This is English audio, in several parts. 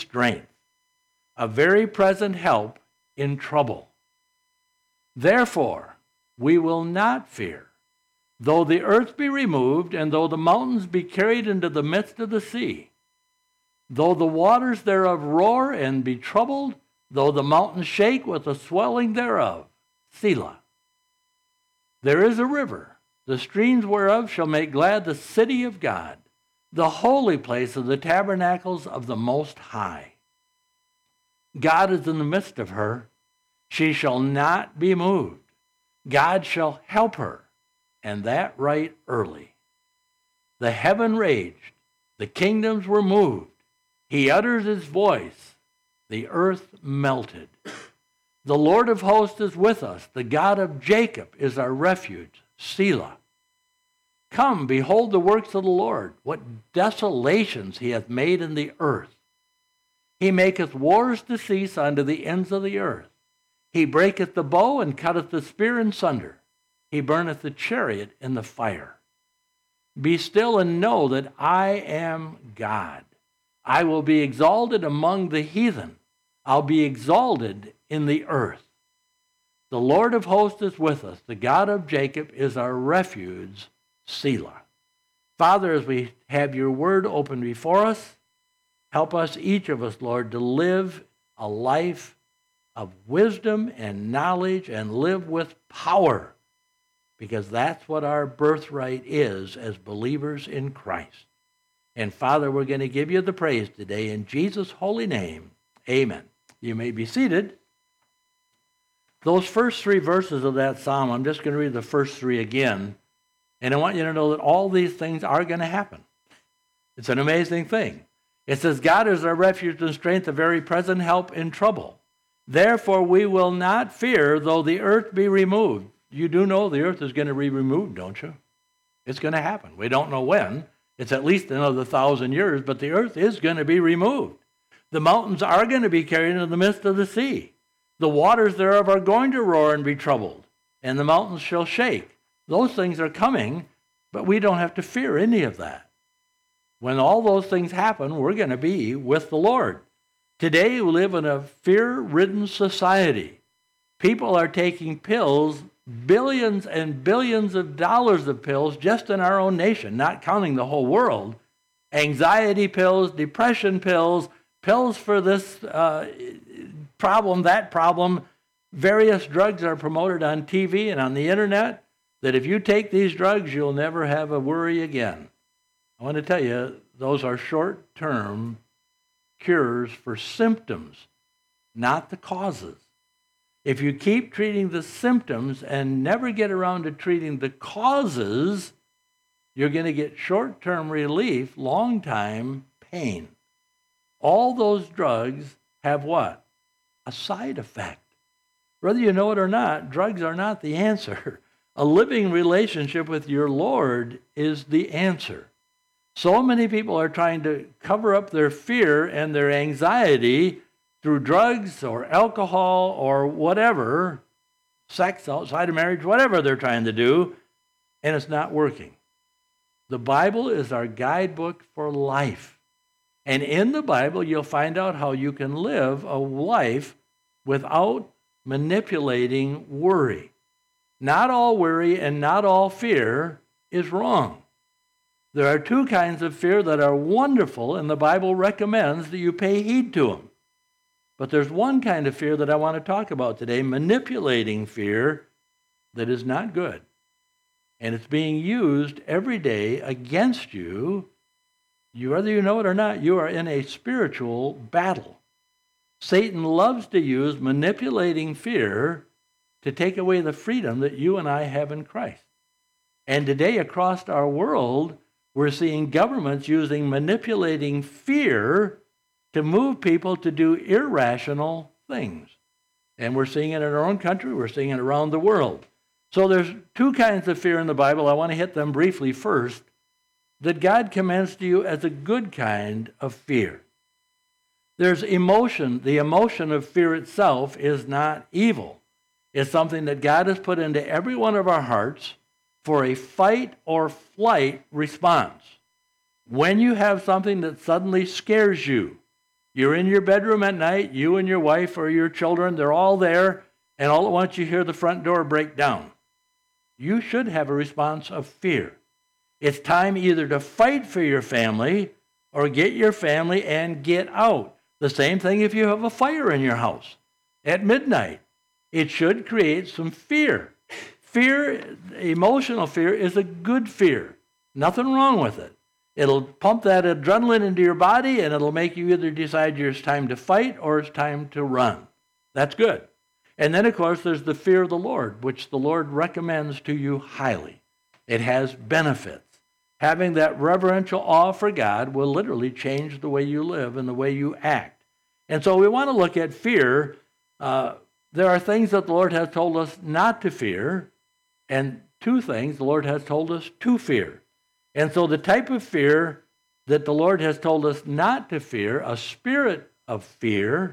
strength, a very present help in trouble. Therefore, we will not fear, though the earth be removed, and though the mountains be carried into the midst of the sea, though the waters thereof roar and be troubled, though the mountains shake with the swelling thereof. Selah. There is a river, the streams whereof shall make glad the city of God, the holy place of the tabernacles of the Most High. God is in the midst of her. She shall not be moved. God shall help her, and that right early. The heaven raged, the kingdoms were moved. He utters his voice, the earth melted. The Lord of hosts is with us. The God of Jacob is our refuge. Selah. Come, behold the works of the Lord, what desolations he hath made in the earth. He maketh wars to cease unto the ends of the earth. He breaketh the bow and cutteth the spear in sunder. He burneth the chariot in the fire. Be still and know that I am God. I will be exalted among the heathen. I'll be exalted in the earth. The Lord of hosts is with us. The God of Jacob is our refuge. Selah. Father, as we have your word open before us, help us, each of us, Lord, to live a life of wisdom and knowledge and live with power, because that's what our birthright is as believers in Christ. And Father, we're going to give you the praise today in Jesus' holy name. Amen. You may be seated. Those first three verses of that psalm, I'm just going to read the first three again. And I want you to know that all these things are going to happen. It's an amazing thing. It says, God is our refuge and strength, a very present help in trouble. Therefore we will not fear, though the earth be removed. You do know the earth is going to be removed, don't you? It's going to happen. We don't know when. It's at least another 1,000 years, but the earth is going to be removed. The mountains are going to be carried into the midst of the sea. The waters thereof are going to roar and be troubled, and the mountains shall shake. Those things are coming, but we don't have to fear any of that. When all those things happen, we're going to be with the Lord. Today, we live in a fear-ridden society. People are taking pills, billions and billions of dollars of pills just in our own nation, not counting the whole world. Anxiety pills, depression pills, pills for this problem, that problem. Various drugs are promoted on TV and on the internet that if you take these drugs, you'll never have a worry again. I want to tell you, those are short-term cures for symptoms, not the causes. If you keep treating the symptoms and never get around to treating the causes, you're going to get short-term relief, long-time pain. All those drugs have what? A side effect. Whether you know it or not, drugs are not the answer. A living relationship with your Lord is the answer. So many people are trying to cover up their fear and their anxiety through drugs or alcohol or whatever, sex outside of marriage, whatever they're trying to do, and it's not working. The Bible is our guidebook for life. And in the Bible, you'll find out how you can live a life without manipulating worry. Not all worry and not all fear is wrong. There are two kinds of fear that are wonderful, and the Bible recommends that you pay heed to them. But there's one kind of fear that I want to talk about today, manipulating fear, that is not good. And it's being used every day against you. Whether you know it or not, you are in a spiritual battle. Satan loves to use manipulating fear to take away the freedom that you and I have in Christ. And today across our world, we're seeing governments using manipulating fear to move people to do irrational things. And we're seeing it in our own country, we're seeing it around the world. So there's two kinds of fear in the Bible. I want to hit them briefly first. That God commends to you as a good kind of fear. There's emotion. The emotion of fear itself is not evil. It's something that God has put into every one of our hearts for a fight or flight response. When you have something that suddenly scares you, You're in your bedroom at night, you and your wife or your children, they're all there, and all at once you hear the front door break down. You should have a response of fear. It's time either to fight for your family or get your family and get out. The same thing if you have a fire in your house at midnight. It should create some fear. Fear, emotional fear, is a good fear. Nothing wrong with it. It'll pump that adrenaline into your body, and it'll make you either decide it's time to fight or it's time to run. That's good. And then, of course, there's the fear of the Lord, which the Lord recommends to you highly. It has benefits. Having that reverential awe for God will literally change the way you live and the way you act. And so we want to look at fear. There are things that the Lord has told us not to fear, and two things the Lord has told us to fear. And so the type of fear that the Lord has told us not to fear, a spirit of fear,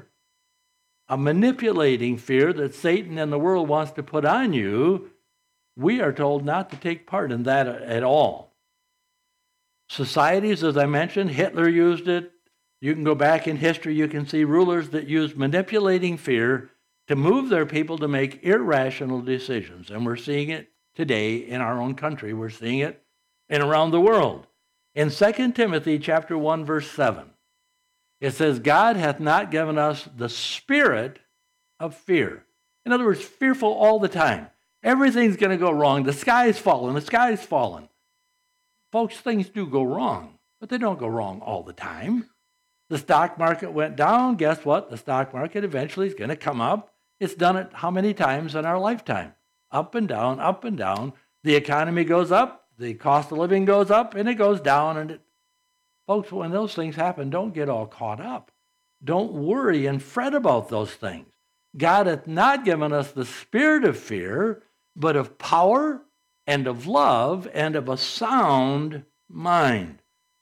a manipulating fear that Satan and the world wants to put on you, we are told not to take part in that at all. Societies, as I mentioned, Hitler used it. You can go back in history, you can see rulers that use manipulating fear to move their people to make irrational decisions. And we're seeing it today in our own country. We're seeing it and around the world. In 2 Timothy chapter 1, verse 7, it says, God hath not given us the spirit of fear. In other words, fearful all the time. Everything's going to go wrong. The sky's falling. The sky's falling. Folks, things do go wrong, but they don't go wrong all the time. The stock market went down. Guess what? The stock market eventually is going to come up. It's done it how many times in our lifetime? Up and down, up and down. The economy goes up. The cost of living goes up, and it goes down. And folks, when those things happen, don't get all caught up. Don't worry and fret about those things. God hath not given us the spirit of fear, but of power and of love and of a sound mind.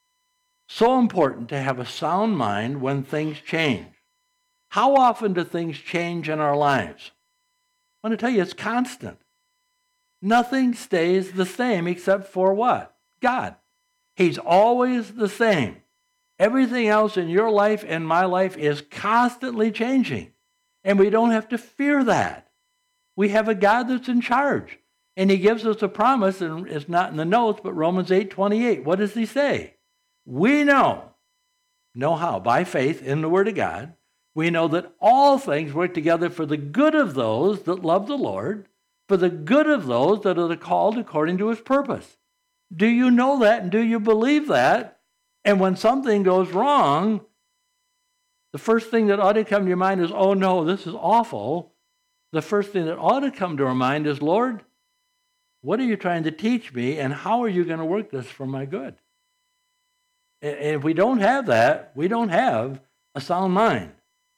So important to have a sound mind when things change. How often do things change in our lives? I want to tell you, it's constant. Nothing stays the same except for what? God. He's always the same. Everything else in your life and my life is constantly changing. And we don't have to fear that. We have a God that's in charge. And he gives us a promise, and it's not in the notes, but Romans 8:28. What does he say? We know how? By faith in the Word of God. We know that all things work together for the good of those that love the Lord, for the good of those that are called according to his purpose. Do you know that, and do you believe that? And when something goes wrong, the first thing that ought to come to your mind is, oh no, this is awful. The first thing that ought to come to our mind is, Lord, what are you trying to teach me, and how are you going to work this for my good? And if we don't have that, we don't have a sound mind.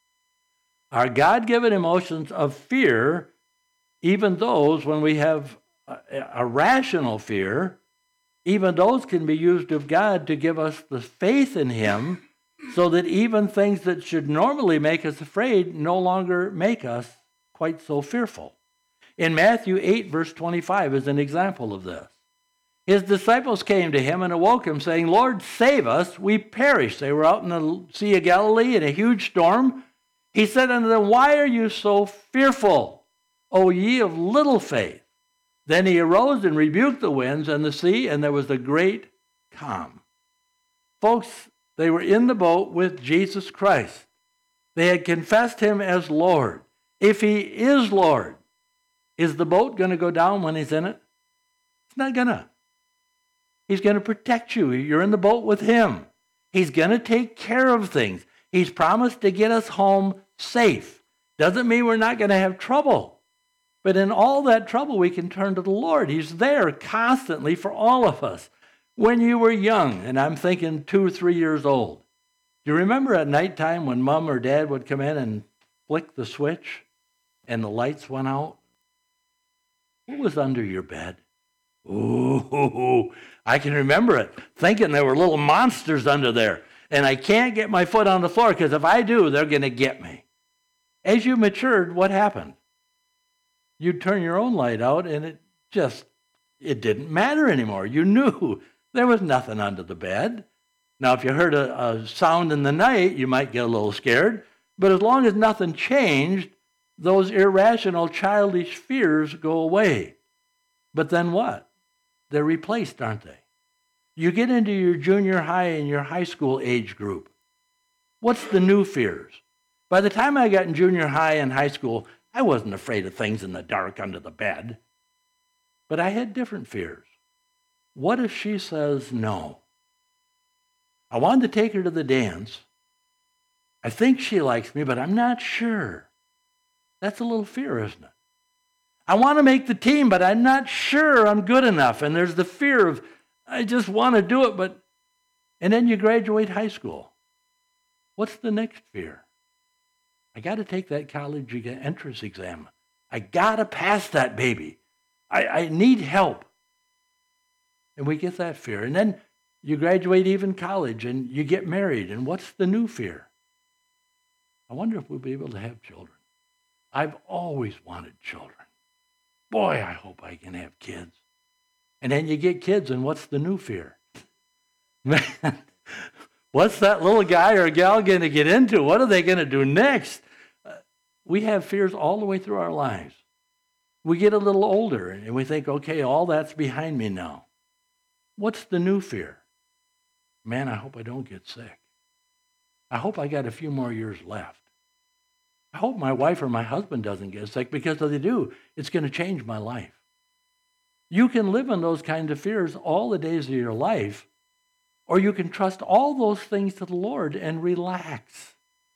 Our God-given emotions of fear, even those when we have a rational fear, even those can be used of God to give us the faith in him so that even things that should normally make us afraid no longer make us quite so fearful. In Matthew 8, verse 25 is an example of this. His disciples came to him and awoke him, saying, Lord, save us, we perish. They were out in the Sea of Galilee in a huge storm. He said unto them, why are you so fearful, O ye of little faith? Then he arose and rebuked the winds and the sea, and there was a great calm. Folks, they were in the boat with Jesus Christ. They had confessed him as Lord. If he is Lord, is the boat going to go down when he's in it? It's not going to. He's going to protect you. You're in the boat with him. He's going to take care of things. He's promised to get us home safe. Doesn't mean we're not going to have trouble. But in all that trouble, we can turn to the Lord. He's there constantly for all of us. When you were young, and I'm thinking 2 or 3 years old, do you remember at nighttime when mom or dad would come in and flick the switch and the lights went out? What was under your bed? Ooh, I can remember it, thinking there were little monsters under there. And I can't get my foot on the floor because if I do, they're going to get me. As you matured, what happened? You'd turn your own light out and it didn't matter anymore. You knew there was nothing under the bed. Now, if you heard a sound in the night, you might get a little scared. But as long as nothing changed, those irrational, childish fears go away. But then what? They're replaced, aren't they? You get into your junior high and your high school age group. What's the new fears? By the time I got in junior high and high school, I wasn't afraid of things in the dark under the bed. But I had different fears. What if she says no? I wanted to take her to the dance. I think she likes me, but I'm not sure. That's a little fear, isn't it? I want to make the team, but I'm not sure I'm good enough. And there's the fear of, I just want to do it, but... And then you graduate high school. What's the next fear? I got to take that college entrance exam. I got to pass that baby. I need help. And we get that fear. And then you graduate even college and you get married. And what's the new fear? I wonder if we'll be able to have children. I've always wanted children. Boy, I hope I can have kids. And then you get kids, and what's the new fear? Man, what's that little guy or gal going to get into? What are they going to do next? We have fears all the way through our lives. We get a little older, and we think, okay, all that's behind me now. What's the new fear? Man, I hope I don't get sick. I hope I got a few more years left. I hope my wife or my husband doesn't get sick, because if they do, it's going to change my life. You can live in those kinds of fears all the days of your life, or you can trust all those things to the Lord and relax.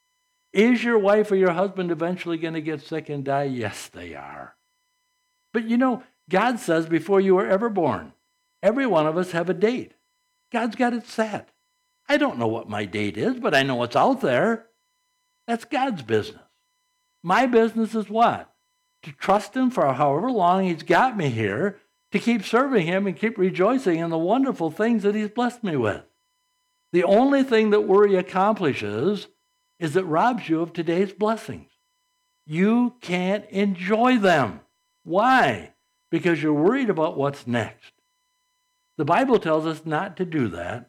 Is your wife or your husband eventually going to get sick and die? Yes, they are. But you know, God says before you were ever born, every one of us have a date. God's got it set. I don't know what my date is, but I know it's out there. That's God's business. My business is what? To trust him for however long he's got me here, to keep serving him and keep rejoicing in the wonderful things that he's blessed me with. The only thing that worry accomplishes is it robs you of today's blessings. You can't enjoy them. Why? Because you're worried about what's next. The Bible tells us not to do that.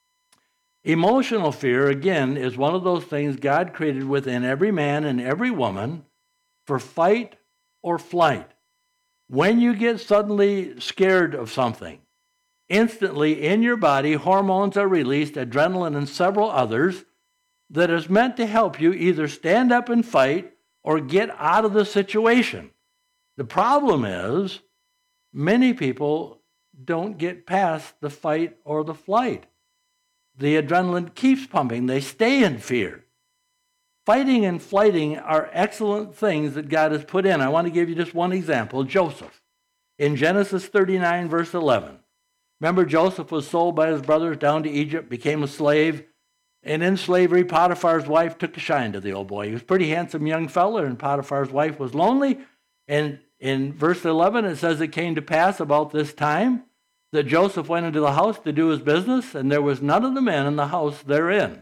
Emotional fear, again, is one of those things God created within every man and every woman for fight or flight. When you get suddenly scared of something, instantly in your body, hormones are released, adrenaline and several others, that is meant to help you either stand up and fight or get out of the situation. The problem is, many people don't get past the fight or the flight. The adrenaline keeps pumping. They stay in fear. Fighting and flighting are excellent things that God has put in. I want to give you just one example. Joseph, in Genesis 39, verse 11. Remember, Joseph was sold by his brothers down to Egypt, became a slave, and in slavery, Potiphar's wife took a shine to the old boy. He was a pretty handsome young fella, and Potiphar's wife was lonely. And in verse 11, it says, it came to pass about this time that Joseph went into the house to do his business, and there was none of the men in the house therein.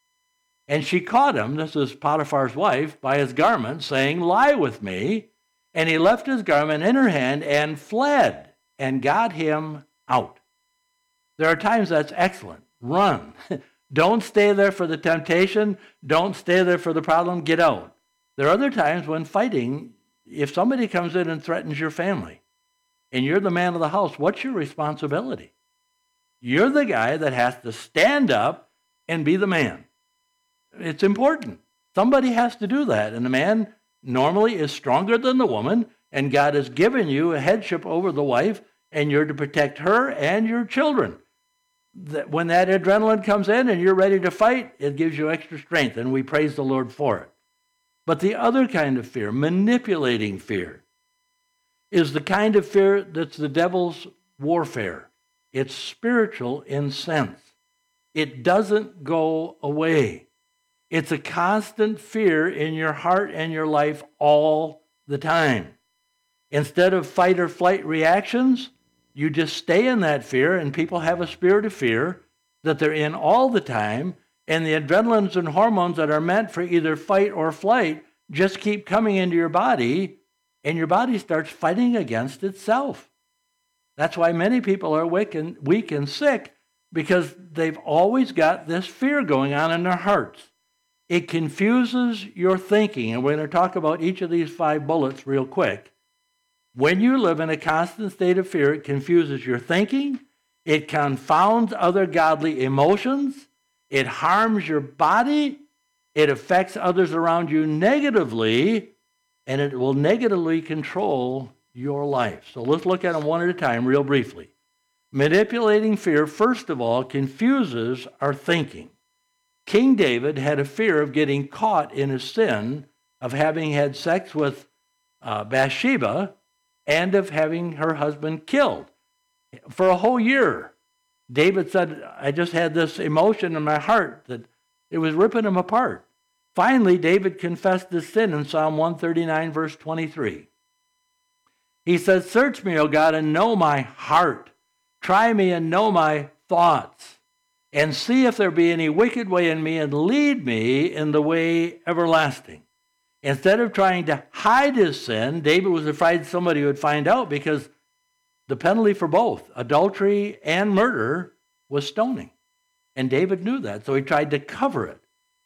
And she caught him, this is Potiphar's wife, by his garment, saying, lie with me. And he left his garment in her hand and fled and got him out. There are times that's excellent. Run. Don't stay there for the temptation. Don't stay there for the problem. Get out. There are other times when fighting, if somebody comes in and threatens your family, and you're the man of the house, what's your responsibility? You're the guy that has to stand up and be the man. It's important. Somebody has to do that. And the man normally is stronger than the woman, and God has given you a headship over the wife, and you're to protect her and your children. When that adrenaline comes in and you're ready to fight, it gives you extra strength, and we praise the Lord for it. But the other kind of fear, manipulating fear, is the kind of fear that's the devil's warfare. It's spiritual in sense. It doesn't go away. It's a constant fear in your heart and your life all the time. Instead of fight or flight reactions, you just stay in that fear, and people have a spirit of fear that they're in all the time, and the adrenalines and hormones that are meant for either fight or flight just keep coming into your body, and your body starts fighting against itself. That's why many people are weak and sick, because they've always got this fear going on in their hearts. It confuses your thinking, and we're going to talk about each of these 5 bullets real quick. When you live in a constant state of fear, it confuses your thinking, it confounds other godly emotions, it harms your body, it affects others around you negatively, and it will negatively control your life. So let's look at them one at a time real briefly. Manipulating fear, first of all, confuses our thinking. King David had a fear of getting caught in a sin of having had sex with Bathsheba and of having her husband killed. For a whole year, David said, I just had this emotion in my heart that it was ripping him apart. Finally, David confessed his sin in Psalm 139, verse 23. He says, search me, O God, and know my heart. Try me and know my thoughts, and see if there be any wicked way in me, and lead me in the way everlasting. Instead of trying to hide his sin, David was afraid somebody would find out, because the penalty for both, adultery and murder, was stoning. And David knew that, so he tried to cover it.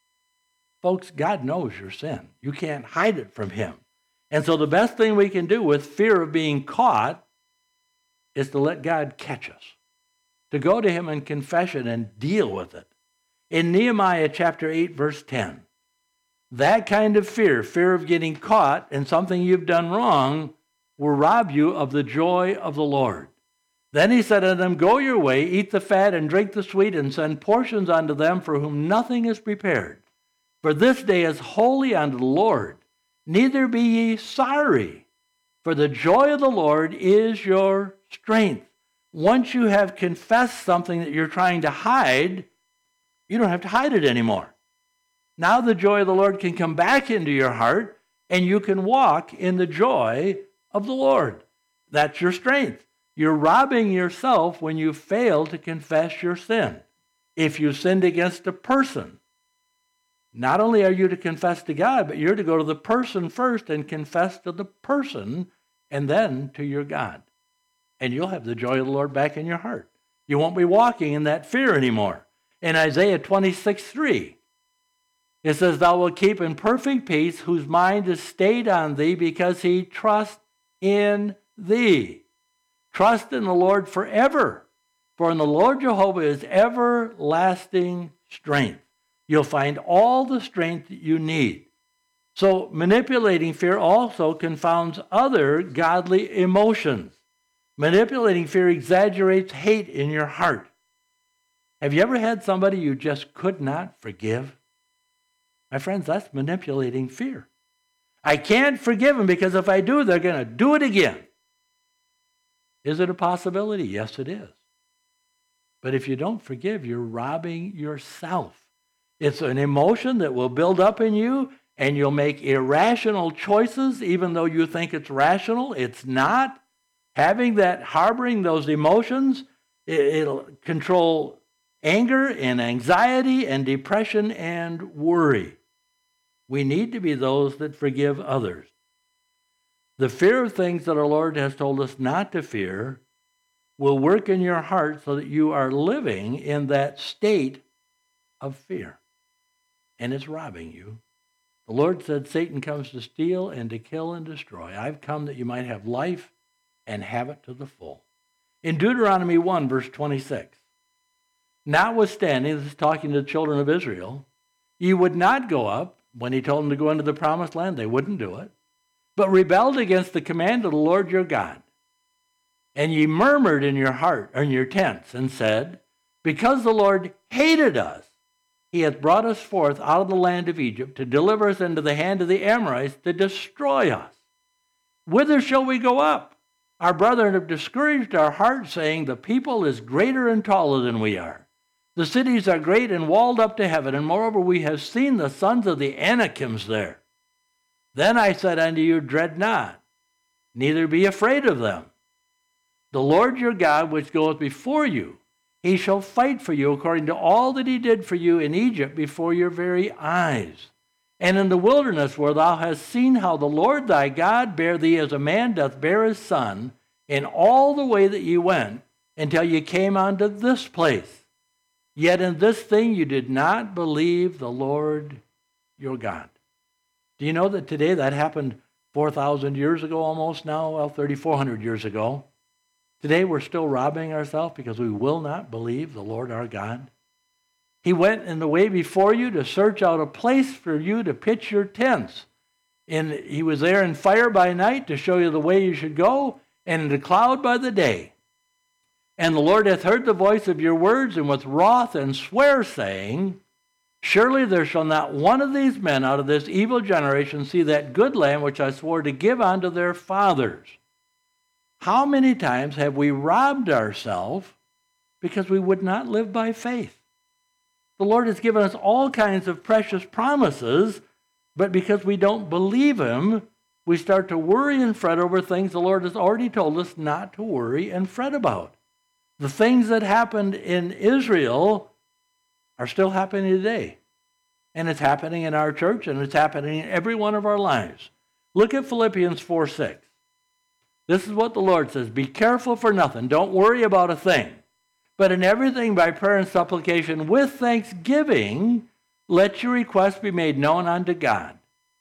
Folks, God knows your sin. You can't hide it from him. And so the best thing we can do with fear of being caught is to let God catch us, to go to him in confession and deal with it. In Nehemiah chapter 8, verse 10, that kind of fear of getting caught in something you've done wrong, will rob you of the joy of the Lord. Then he said unto them, go your way, eat the fat and drink the sweet, and send portions unto them for whom nothing is prepared. For this day is holy unto the Lord. Neither be ye sorry, for the joy of the Lord is your strength. Once you have confessed something that you're trying to hide, you don't have to hide it anymore. Now the joy of the Lord can come back into your heart, and you can walk in the joy of the Lord. That's your strength. You're robbing yourself when you fail to confess your sin. If you sinned against a person, not only are you to confess to God, but you're to go to the person first and confess to the person and then to your God. And you'll have the joy of the Lord back in your heart. You won't be walking in that fear anymore. In Isaiah 26:3, it says, thou wilt keep in perfect peace whose mind is stayed on thee because he trusts in thee. Trust in the Lord forever, for in the Lord Jehovah is everlasting strength. You'll find all the strength that you need. So manipulating fear also confounds other godly emotions. Manipulating fear exaggerates hate in your heart. Have you ever had somebody you just could not forgive? My friends, that's manipulating fear. I can't forgive them because if I do, they're going to do it again. Is it a possibility? Yes, it is. But if you don't forgive, you're robbing yourself. It's an emotion that will build up in you, and you'll make irrational choices even though you think it's rational. It's not. Harboring those emotions, it'll control anger and anxiety and depression and worry. We need to be those that forgive others. The fear of things that our Lord has told us not to fear will work in your heart so that you are living in that state of fear. And it's robbing you. The Lord said Satan comes to steal and to kill and destroy. I've come that you might have life and have it to the full. In Deuteronomy 1, verse 26, notwithstanding, this is talking to the children of Israel, ye would not go up. When he told them to go into the promised land, they wouldn't do it, but rebelled against the command of the Lord your God. And ye murmured in your heart, or in your tents, and said, because the Lord hated us, he hath brought us forth out of the land of Egypt to deliver us into the hand of the Amorites to destroy us. Whither shall we go up? Our brethren have discouraged our hearts, saying, the people is greater and taller than we are. The cities are great and walled up to heaven, and moreover we have seen the sons of the Anakims there. Then I said unto you, dread not, neither be afraid of them. The Lord your God, which goeth before you, he shall fight for you according to all that he did for you in Egypt before your very eyes. And in the wilderness where thou hast seen how the Lord thy God bare thee as a man doth bear his son, in all the way that ye went, until ye came unto this place. Yet in this thing you did not believe the Lord your God. Do you know that today that happened 4,000 years ago almost now? Well, 3,400 years ago. Today we're still robbing ourselves because we will not believe the Lord our God. He went in the way before you to search out a place for you to pitch your tents. And he was there in fire by night to show you the way you should go, and in the cloud by the day. And the Lord hath heard the voice of your words, and with wrath and swear, saying, surely there shall not one of these men out of this evil generation see that good land which I swore to give unto their fathers. How many times have we robbed ourselves because we would not live by faith? The Lord has given us all kinds of precious promises, but because we don't believe him, we start to worry and fret over things the Lord has already told us not to worry and fret about. The things that happened in Israel are still happening today. And it's happening in our church, and it's happening in every one of our lives. Look at Philippians 4:6. This is what the Lord says. Be careful for nothing. Don't worry about a thing. But in everything by prayer and supplication with thanksgiving, let your requests be made known unto God.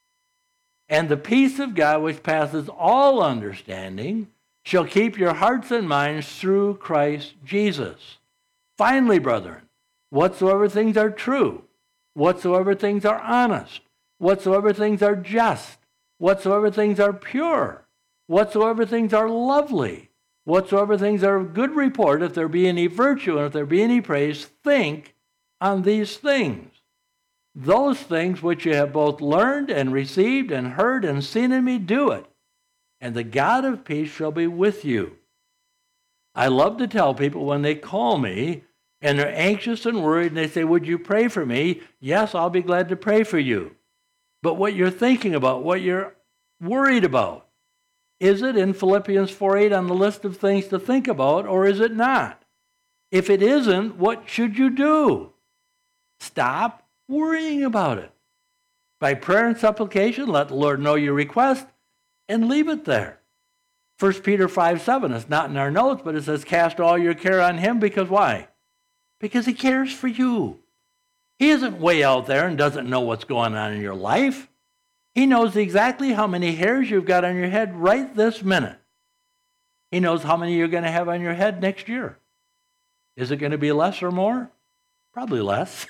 And the peace of God, which passes all understanding, shall keep your hearts and minds through Christ Jesus. Finally, brethren, whatsoever things are true, whatsoever things are honest, whatsoever things are just, whatsoever things are pure, whatsoever things are lovely, whatsoever things are of good report, if there be any virtue and if there be any praise, think on these things. Those things which you have both learned and received and heard and seen in me, do it, and the God of peace shall be with you. I love to tell people when they call me and they're anxious and worried and they say, would you pray for me? Yes, I'll be glad to pray for you. But what you're thinking about, what you're worried about, is it in Philippians 4:8 on the list of things to think about, or is it not? If it isn't, what should you do? Stop worrying about it. By prayer and supplication, let the Lord know your request and leave it there. 1 Peter 5:7, it's not in our notes, but it says, cast all your care on him, because why? Because he cares for you. He isn't way out there and doesn't know what's going on in your life. He knows exactly how many hairs you've got on your head right this minute. He knows how many you're going to have on your head next year. Is it going to be less or more? Probably less.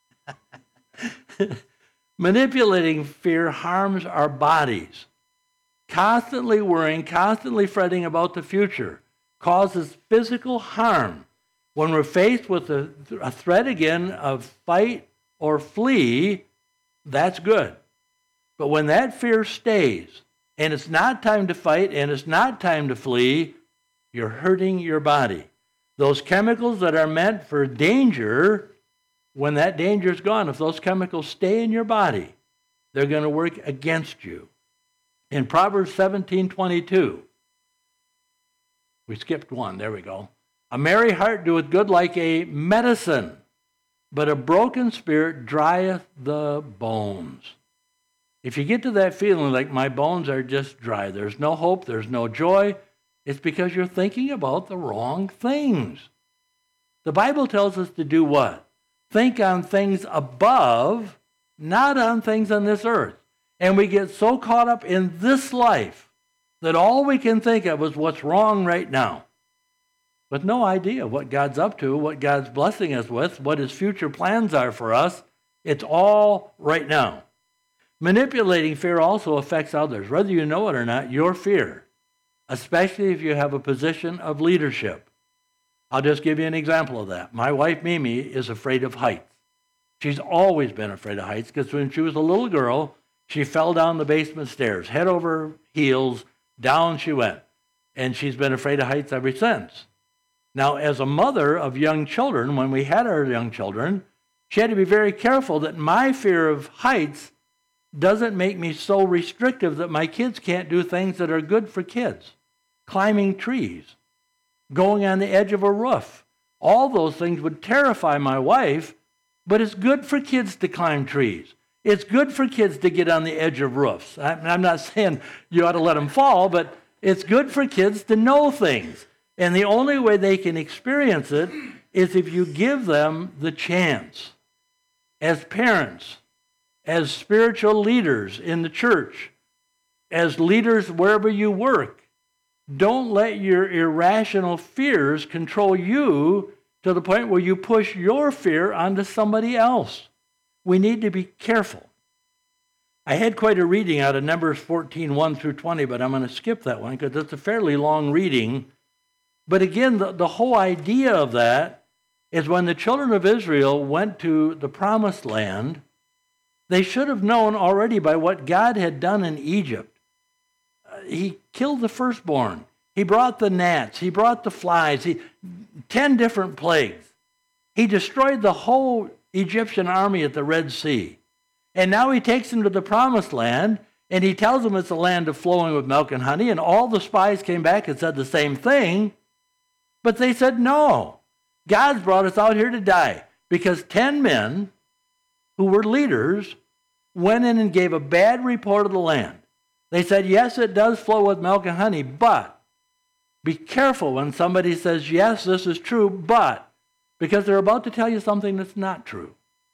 Manipulating fear harms our bodies. Constantly worrying, constantly fretting about the future causes physical harm. When we're faced with a threat again of fight or flee, that's good. But when that fear stays, and it's not time to fight, and it's not time to flee, you're hurting your body. Those chemicals that are meant for danger, when that danger is gone, if those chemicals stay in your body, they're going to work against you. In Proverbs 17:22, we skipped one, there we go. A merry heart doeth good like a medicine, but a broken spirit drieth the bones. If you get to that feeling like my bones are just dry, there's no hope, there's no joy, it's because you're thinking about the wrong things. The Bible tells us to do what? Think on things above, not on things on this earth. And we get so caught up in this life that all we can think of is what's wrong right now, with no idea what God's up to, what God's blessing us with, what his future plans are for us. It's all right now. Manipulating fear also affects others. Whether you know it or not, your fear, especially if you have a position of leadership. I'll just give you an example of that. My wife, Mimi, is afraid of heights. She's always been afraid of heights because when she was a little girl, she fell down the basement stairs, head over heels, down she went. And she's been afraid of heights ever since. Now, as a mother of young children, when we had our young children, she had to be very careful that my fear of heights doesn't make me so restrictive that my kids can't do things that are good for kids. Climbing trees, going on the edge of a roof. All those things would terrify my wife, but it's good for kids to climb trees. It's good for kids to get on the edge of roofs. I'm not saying you ought to let them fall, but it's good for kids to know things. And the only way they can experience it is if you give them the chance, as parents, as spiritual leaders in the church, as leaders wherever you work, don't let your irrational fears control you to the point where you push your fear onto somebody else. We need to be careful. I had quite a reading out of Numbers 14, 1 through 20, but I'm going to skip that one because it's a fairly long reading. But again, the whole idea of that is when the children of Israel went to the promised land, they should have known already by what God had done in Egypt. He killed the firstborn. He brought the gnats. He brought the flies. 10 different plagues. He destroyed the whole Egyptian army at the Red Sea. And now he takes them to the promised land, and he tells them it's a land of flowing with milk and honey, and all the spies came back and said the same thing, but they said, no, God's brought us out here to die, because 10 men who were leaders went in and gave a bad report of the land. They said, yes, it does flow with milk and honey, but be careful when somebody says, yes, this is true, but, because they're about to tell you something that's not true.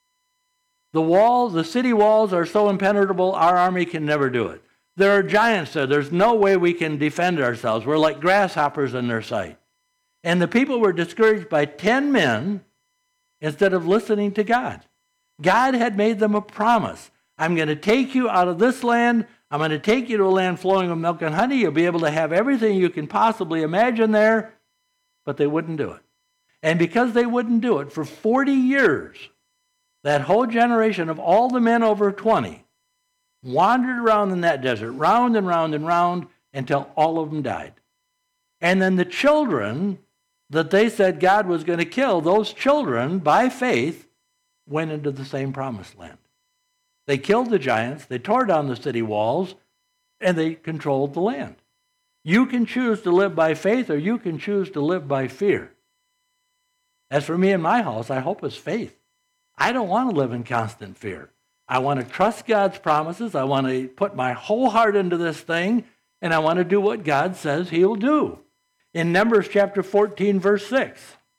The city walls are so impenetrable, our army can never do it. There are giants there. There's no way we can defend ourselves. We're like grasshoppers in their sight. And the people were discouraged by 10 men instead of listening to God. God had made them a promise. I'm going to take you out of this land. I'm going to take you to a land flowing with milk and honey. You'll be able to have everything you can possibly imagine there. But they wouldn't do it. And because they wouldn't do it, for 40 years, that whole generation of all the men over 20 wandered around in that desert, round and round and round, until all of them died. And then the children that they said God was going to kill, those children, by faith, went into the same promised land. They killed the giants, they tore down the city walls, and they controlled the land. You can choose to live by faith, or you can choose to live by fear. As for me and my house, I hope it's faith. I don't want to live in constant fear. I want to trust God's promises. I want to put my whole heart into this thing, and I want to do what God says he'll do. In Numbers chapter 14, verse 6,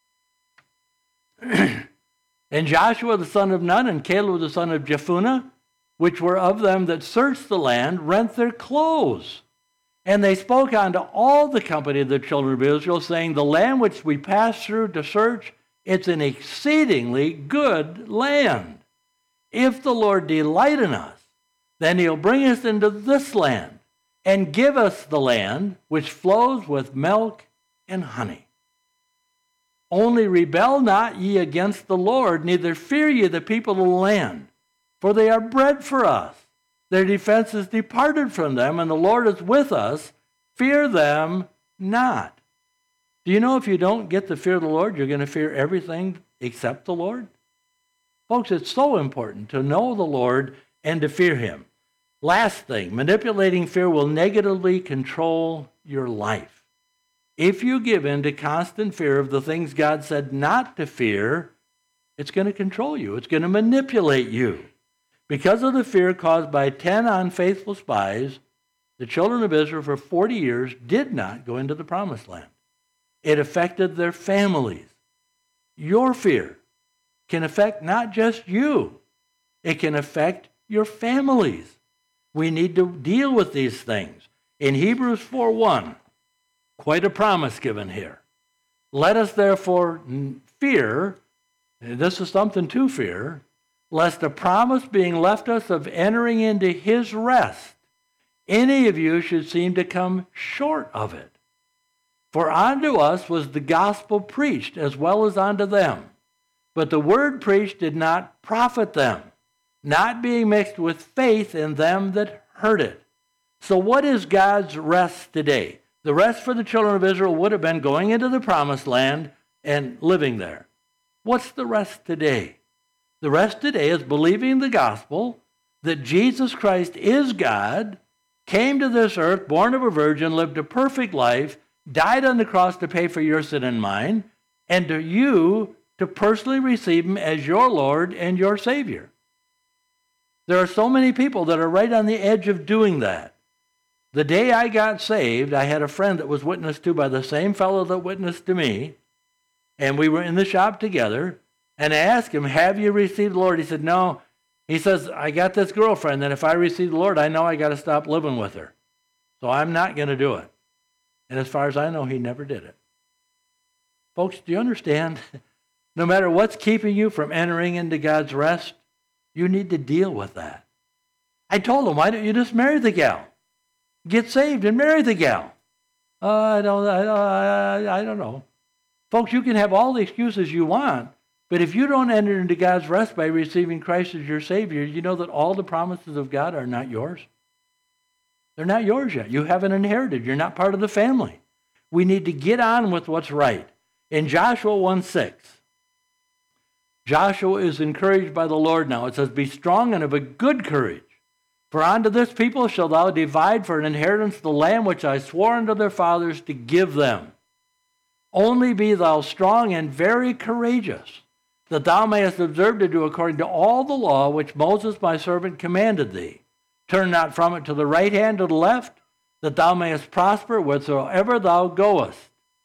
and Joshua the son of Nun and Caleb the son of Jephunneh, which were of them that searched the land, rent their clothes. And they spoke unto all the company of the children of Israel, saying, the land which we passed through to search, it's an exceedingly good land. If the Lord delight in us, then he'll bring us into this land and give us the land which flows with milk and honey. Only rebel not ye against the Lord, neither fear ye the people of the land, for they are bread for us. Their defense is departed from them, and the Lord is with us. Fear them not. Do you know if you don't get the fear of the Lord, you're going to fear everything except the Lord? Folks, it's so important to know the Lord and to fear him. Last thing, manipulating fear will negatively control your life. If you give in to constant fear of the things God said not to fear, it's going to control you. It's going to manipulate you. Because of the fear caused by 10 unfaithful spies, the children of Israel for 40 years did not go into the promised land. It affected their families. Your fear can affect not just you. It can affect your families. We need to deal with these things. In Hebrews 4:1, quite a promise given here. Let us therefore fear, and this is something to fear, lest a promise being left us of entering into his rest, any of you should seem to come short of it. For unto us was the gospel preached as well as unto them. But the word preached did not profit them, not being mixed with faith in them that heard it. So what is God's rest today? The rest for the children of Israel would have been going into the promised land and living there. What's the rest today? The rest today is believing the gospel that Jesus Christ is God, came to this earth, born of a virgin, lived a perfect life, died on the cross to pay for your sin and mine, and to you to personally receive him as your Lord and your Savior. There are so many people that are right on the edge of doing that. The day I got saved, I had a friend that was witnessed to by the same fellow that witnessed to me, and we were in the shop together, and I asked him, have you received the Lord? He said, no. He says, I got this girlfriend that if I receive the Lord, I know I got to stop living with her. So I'm not going to do it. And as far as I know, he never did it. Folks, do you understand? No matter what's keeping you from entering into God's rest, you need to deal with that. I told him, why don't you just marry the gal? Get saved and marry the gal. I don't know. Folks, you can have all the excuses you want, but if you don't enter into God's rest by receiving Christ as your Savior, you know that all the promises of God are not yours. They're not yours yet. You haven't inherited. You're not part of the family. We need to get on with what's right. In Joshua 1:6, Joshua is encouraged by the Lord now. It says, be strong and of a good courage. For unto this people shalt thou divide for an inheritance the land which I swore unto their fathers to give them. Only be thou strong and very courageous, that thou mayest observe to do according to all the law which Moses my servant commanded thee. Turn not from it to the right hand or the left, that thou mayest prosper whithersoever thou goest.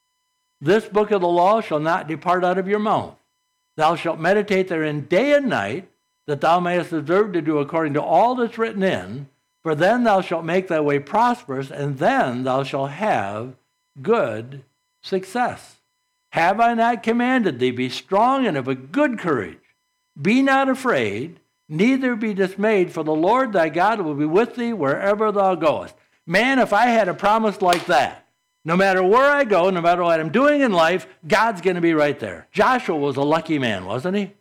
This book of the law shall not depart out of your mouth. Thou shalt meditate therein day and night, that thou mayest observe to do according to all that's written in, for then thou shalt make thy way prosperous, and then thou shalt have good success. Have I not commanded thee, be strong and of a good courage? Be not afraid, neither be dismayed, for the Lord thy God will be with thee wherever thou goest. Man, if I had a promise like that, no matter where I go, no matter what I'm doing in life, God's going to be right there. Joshua was a lucky man, wasn't he?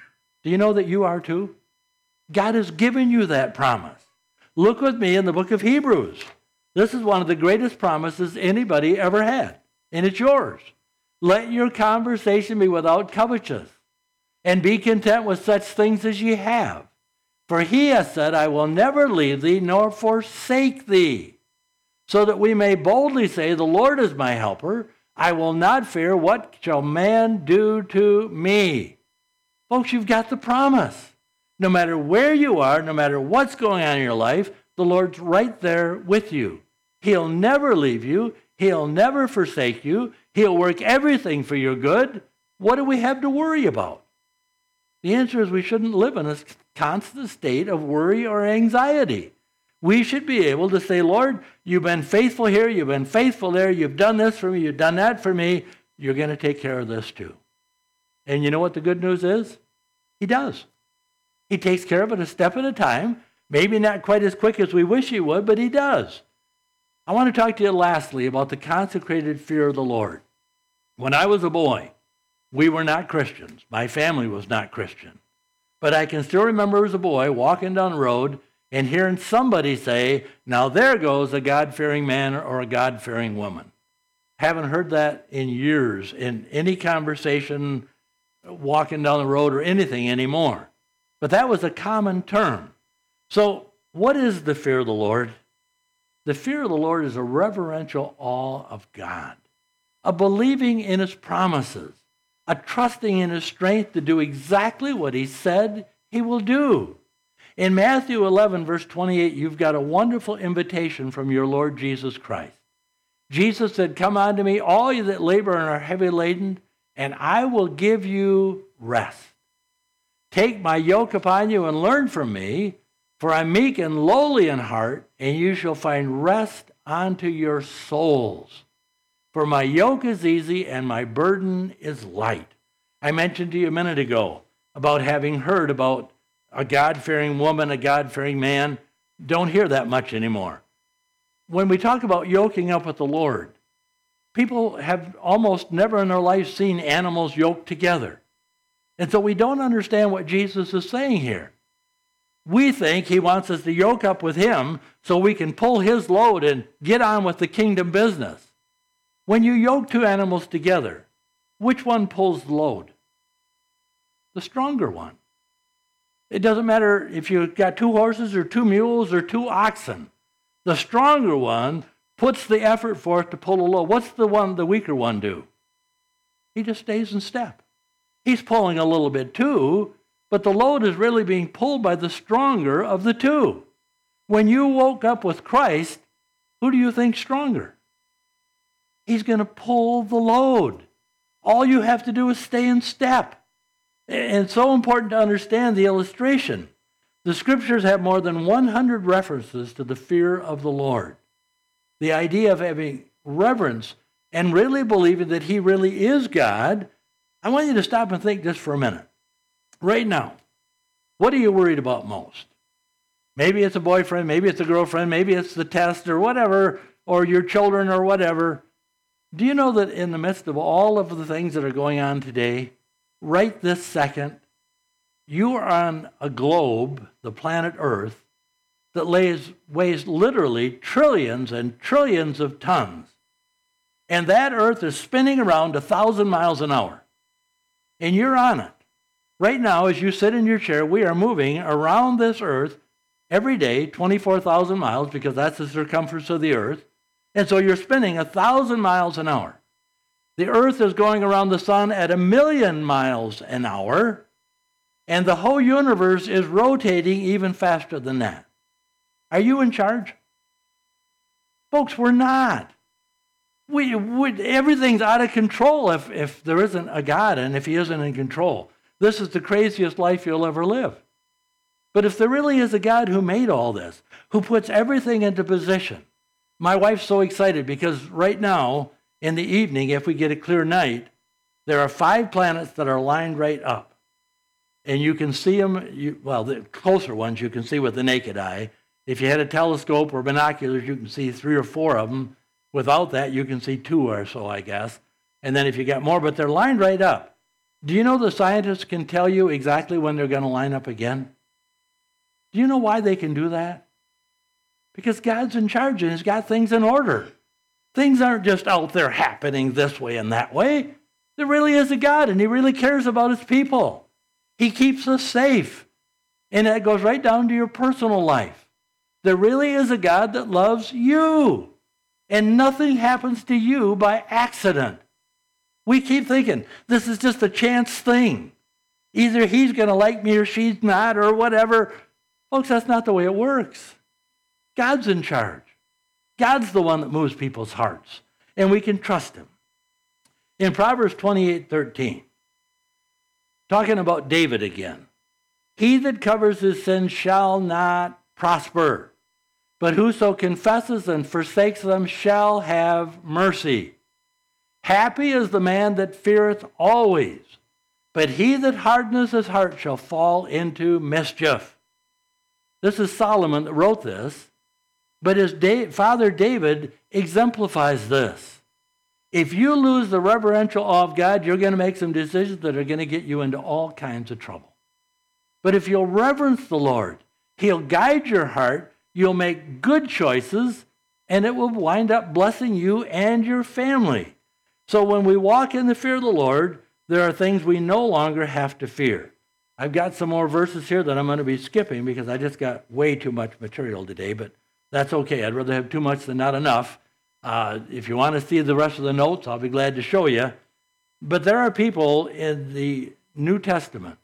Do you know that you are too? God has given you that promise. Look with me in the book of Hebrews. This is one of the greatest promises anybody ever had, and it's yours. Let your conversation be without covetousness, and be content with such things as ye have. For he has said, I will never leave thee nor forsake thee. So that we may boldly say, the Lord is my helper. I will not fear. What shall man do to me? Folks, you've got the promise. No matter where you are, no matter what's going on in your life, the Lord's right there with you. He'll never leave you. He'll never forsake you. He'll work everything for your good. What do we have to worry about? The answer is we shouldn't live in a constant state of worry or anxiety. We should be able to say, Lord, you've been faithful here, you've been faithful there, you've done this for me, you've done that for me, you're going to take care of this too. And you know what the good news is? He does. He takes care of it a step at a time, maybe not quite as quick as we wish he would, but he does. I want to talk to you lastly about the consecrated fear of the Lord. When I was a boy, we were not Christians. My family was not Christian. But I can still remember as a boy walking down the road and hearing somebody say, now there goes a God-fearing man or a God-fearing woman. Haven't heard that in years in any conversation, walking down the road or anything anymore. But that was a common term. So what is the fear of the Lord? The fear of the Lord is a reverential awe of God, a believing in his promises, a trusting in his strength to do exactly what he said he will do. In Matthew 11, verse 28, you've got a wonderful invitation from your Lord Jesus Christ. Jesus said, come unto me, all you that labor and are heavy laden, and I will give you rest. Take my yoke upon you and learn from me, for I'm meek and lowly in heart, and you shall find rest unto your souls. For my yoke is easy and my burden is light. I mentioned to you a minute ago about having heard about a God-fearing woman, a God-fearing man. Don't hear that much anymore. When we talk about yoking up with the Lord, people have almost never in their life seen animals yoked together. And so we don't understand what Jesus is saying here. We think he wants us to yoke up with him so we can pull his load and get on with the kingdom business. When you yoke two animals together, which one pulls the load? The stronger one. It doesn't matter if you've got two horses or two mules or two oxen. The stronger one puts the effort forth to pull the load. What's the weaker one do? He just stays in step. He's pulling a little bit too, but the load is really being pulled by the stronger of the two. When you woke up with Christ, who do you think's stronger? He's going to pull the load. All you have to do is stay in step. And it's so important to understand the illustration. The scriptures have more than 100 references to the fear of the Lord. The idea of having reverence and really believing that he really is God. I want you to stop and think just for a minute. Right now, what are you worried about most? Maybe it's a boyfriend, maybe it's a girlfriend, maybe it's the test or whatever, or your children or whatever. Do you know that in the midst of all of the things that are going on today, right this second, you are on a globe, the planet Earth, that weighs literally trillions and trillions of tons. And that Earth is spinning around 1,000 miles an hour. And you're on it. Right now, as you sit in your chair, we are moving around this Earth every day, 24,000 miles, because that's the circumference of the Earth. And so you're spinning 1,000 miles an hour. The Earth is going around the sun at 1,000,000 miles an hour. And the whole universe is rotating even faster than that. Are you in charge? Folks, we're not. Everything's out of control if there isn't a God and if he isn't in control. This is the craziest life you'll ever live. But if there really is a God who made all this, who puts everything into position, my wife's so excited because right now, in the evening, if we get a clear night, there are 5 planets that are lined right up. And you can see them, the closer ones you can see with the naked eye. If you had a telescope or binoculars, you can see 3 or 4 of them. Without that, you can see 2 or so, I guess. And then if you got more, but they're lined right up. Do you know the scientists can tell you exactly when they're going to line up again? Do you know why they can do that? Because God's in charge and he's got things in order. Things aren't just out there happening this way and that way. There really is a God and he really cares about his people. He keeps us safe. And that goes right down to your personal life. There really is a God that loves you. And nothing happens to you by accident. We keep thinking, this is just a chance thing. Either he's going to like me or she's not or whatever. Folks, that's not the way it works. God's in charge. God's the one that moves people's hearts. And we can trust him. In Proverbs 28:13, talking about David again. He that covers his sins shall not prosper, but whoso confesses and forsakes them shall have mercy. Happy is the man that feareth always, but he that hardeneth his heart shall fall into mischief. This is Solomon that wrote this, but his father David exemplifies this. If you lose the reverential awe of God, you're going to make some decisions that are going to get you into all kinds of trouble. But if you'll reverence the Lord, he'll guide your heart, you'll make good choices, and it will wind up blessing you and your family. So when we walk in the fear of the Lord, there are things we no longer have to fear. I've got some more verses here that I'm going to be skipping because I just got way too much material today, but that's okay. I'd rather have too much than not enough. If you want to see the rest of the notes, I'll be glad to show you. But there are people in the New Testament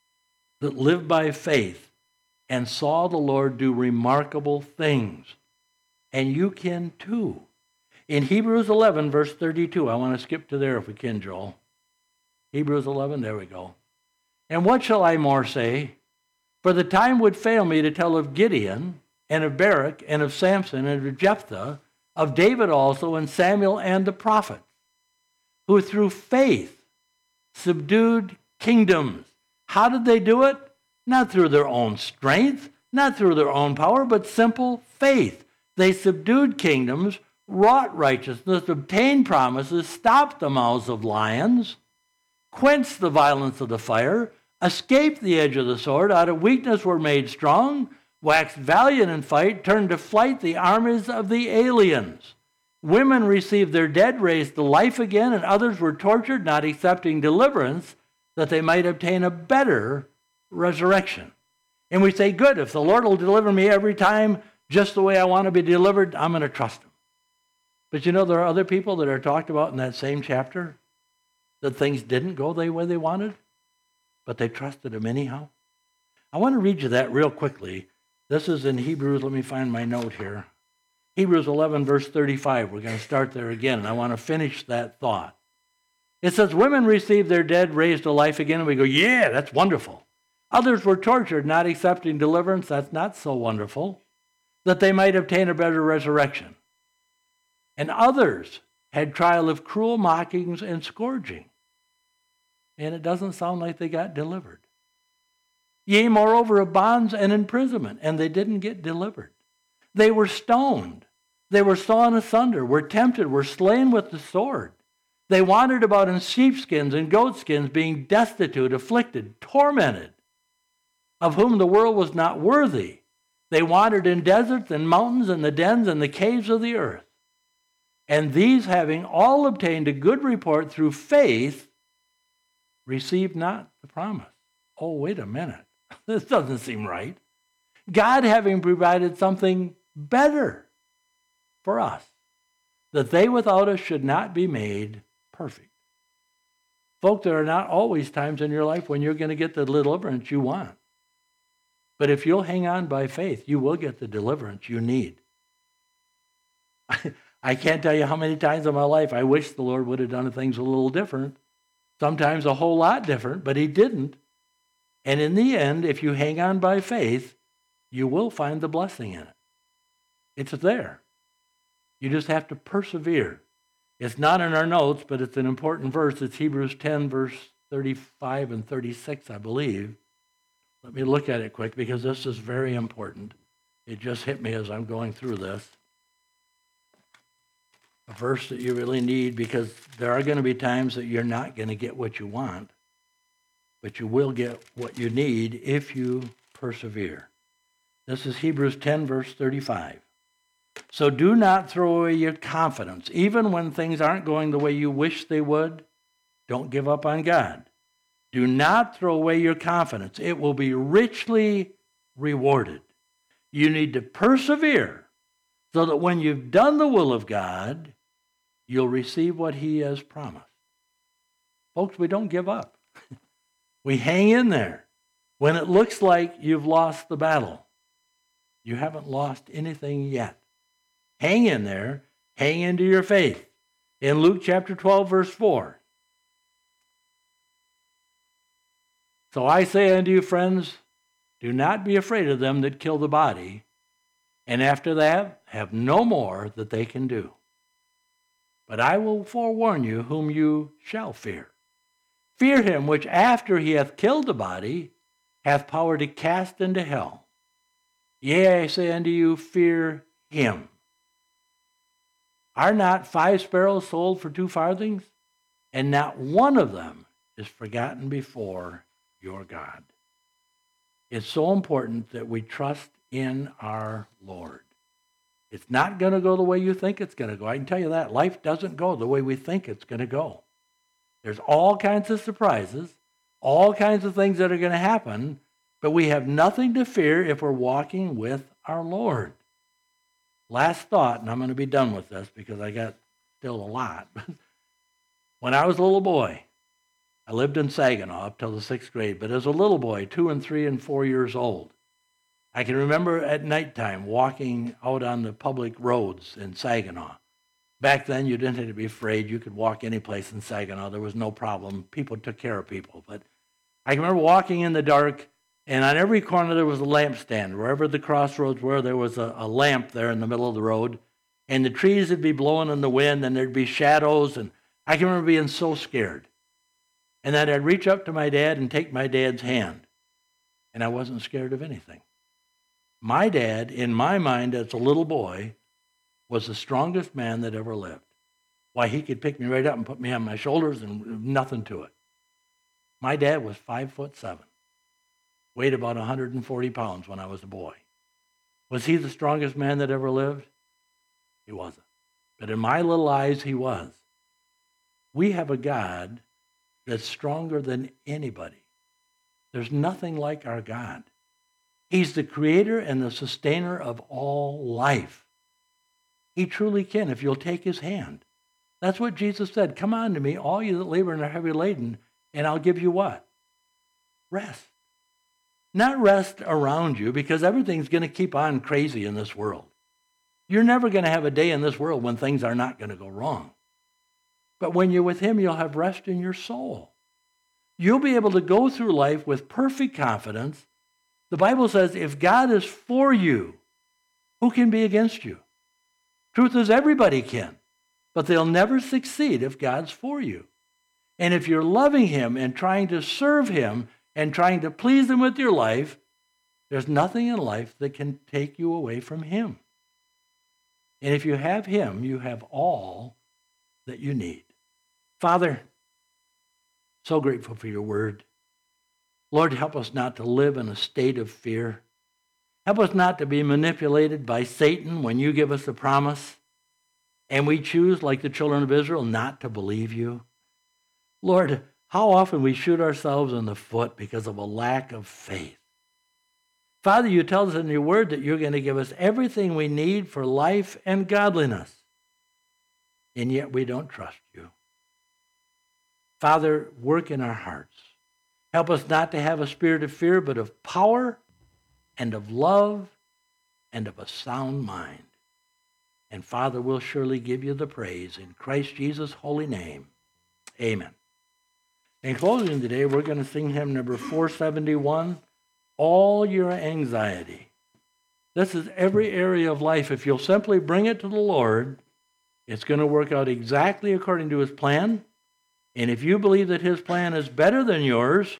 that lived by faith and saw the Lord do remarkable things. And you can too. In Hebrews 11, verse 32, I want to skip to there if we can, Joel. Hebrews 11, there we go. And what shall I more say? For the time would fail me to tell of Gideon, and of Barak, and of Samson, and of Jephthah, of David also, and Samuel, and the prophets, who through faith subdued kingdoms. How did they do it? Not through their own strength, not through their own power, but simple faith. They subdued kingdoms, wrought righteousness, obtained promises, stopped the mouths of lions, quenched the violence of the fire, escaped the edge of the sword, out of weakness were made strong, waxed valiant in fight, turned to flight the armies of the aliens. Women received their dead raised to life again, and others were tortured, not accepting deliverance, that they might obtain a better resurrection. And we say, good, if the Lord will deliver me every time just the way I want to be delivered, I'm going to trust him. But you know, there are other people that are talked about in that same chapter that things didn't go the way they wanted, but they trusted him anyhow. I want to read you that real quickly. This is in Hebrews. Let me find my note here. Hebrews 11, verse 35. We're going to start there again, and I want to finish that thought. It says women received their dead raised to life again, and we go, yeah, that's wonderful. Others were tortured, not accepting deliverance. That's not so wonderful. That they might obtain a better resurrection. And others had trial of cruel mockings and scourging. And it doesn't sound like they got delivered. Yea, moreover, of bonds and imprisonment, and they didn't get delivered. They were stoned. They were sawn asunder, were tempted, were slain with the sword. They wandered about in sheepskins and goatskins, being destitute, afflicted, tormented, of whom the world was not worthy. They wandered in deserts and mountains and the dens and the caves of the earth. And these, having all obtained a good report through faith, received not the promise. Oh, wait a minute. This doesn't seem right. God having provided something better for us, that they without us should not be made perfect. Folks, there are not always times in your life when you're going to get the deliverance you want. But if you'll hang on by faith, you will get the deliverance you need. I can't tell you how many times in my life I wish the Lord would have done things a little different. Sometimes a whole lot different, but he didn't. And in the end, if you hang on by faith, you will find the blessing in it. It's there. You just have to persevere. It's not in our notes, but it's an important verse. It's Hebrews 10, verse 35 and 36, I believe. Let me look at it quick because this is very important. It just hit me as I'm going through this. A verse that you really need, because there are going to be times that you're not going to get what you want, but you will get what you need if you persevere. This is Hebrews 10, verse 35. So do not throw away your confidence. Even when things aren't going the way you wish they would, don't give up on God. Do not throw away your confidence. It will be richly rewarded. You need to persevere so that when you've done the will of God, you'll receive what he has promised. Folks, we don't give up. We hang in there. When it looks like you've lost the battle, you haven't lost anything yet. Hang in there. Hang into your faith. In Luke chapter 12, verse 4. So I say unto you, friends, do not be afraid of them that kill the body, and after that have no more that they can do. But I will forewarn you whom you shall fear. Fear him which after he hath killed the body hath power to cast into hell. Yea, I say unto you, fear him. Are not 5 sparrows sold for 2 farthings? And not one of them is forgotten before your God. It's so important that we trust in our Lord. It's not going to go the way you think it's going to go. I can tell you that. Life doesn't go the way we think it's going to go. There's all kinds of surprises, all kinds of things that are going to happen, but we have nothing to fear if we're walking with our Lord. Last thought, and I'm going to be done with this because I got still a lot. When I was a little boy, I lived in Saginaw up till the 6th grade, but as a little boy, 2 and 3 and 4 years old, I can remember at nighttime walking out on the public roads in Saginaw. Back then, you didn't have to be afraid. You could walk any place in Saginaw. There was no problem. People took care of people. But I can remember walking in the dark, and on every corner there was a lampstand. Wherever the crossroads were, there was a lamp there in the middle of the road. And the trees would be blowing in the wind, and there'd be shadows. And I can remember being so scared. And then I'd reach up to my dad and take my dad's hand. And I wasn't scared of anything. My dad, in my mind as a little boy, was the strongest man that ever lived. Why, he could pick me right up and put me on my shoulders and nothing to it. My dad was 5'7", weighed about 140 pounds when I was a boy. Was he the strongest man that ever lived? He wasn't. But in my little eyes, he was. We have a God that's stronger than anybody. There's nothing like our God. He's the creator and the sustainer of all life. He truly can if you'll take his hand. That's what Jesus said. Come on to me, all you that labor and are heavy laden, and I'll give you what? Rest. Not rest around you, because everything's going to keep on crazy in this world. You're never going to have a day in this world when things are not going to go wrong. But when you're with him, you'll have rest in your soul. You'll be able to go through life with perfect confidence. The Bible says, if God is for you, who can be against you? Truth is, everybody can, but they'll never succeed if God's for you. And if you're loving him and trying to serve him and trying to please him with your life, there's nothing in life that can take you away from him. And if you have him, you have all that you need. Father, so grateful for your word. Lord, help us not to live in a state of fear. Help us not to be manipulated by Satan when you give us a promise and we choose, like the children of Israel, not to believe you. Lord, how often we shoot ourselves in the foot because of a lack of faith. Father, you tell us in your word that you're going to give us everything we need for life and godliness, and yet we don't trust you. Father, work in our hearts. Help us not to have a spirit of fear, but of power and of love and of a sound mind. And Father, we'll surely give you the praise in Christ Jesus' holy name. Amen. In closing today, we're going to sing hymn number 471, All Your Anxiety. This is every area of life. If you'll simply bring it to the Lord, it's going to work out exactly according to his plan. And if you believe that his plan is better than yours,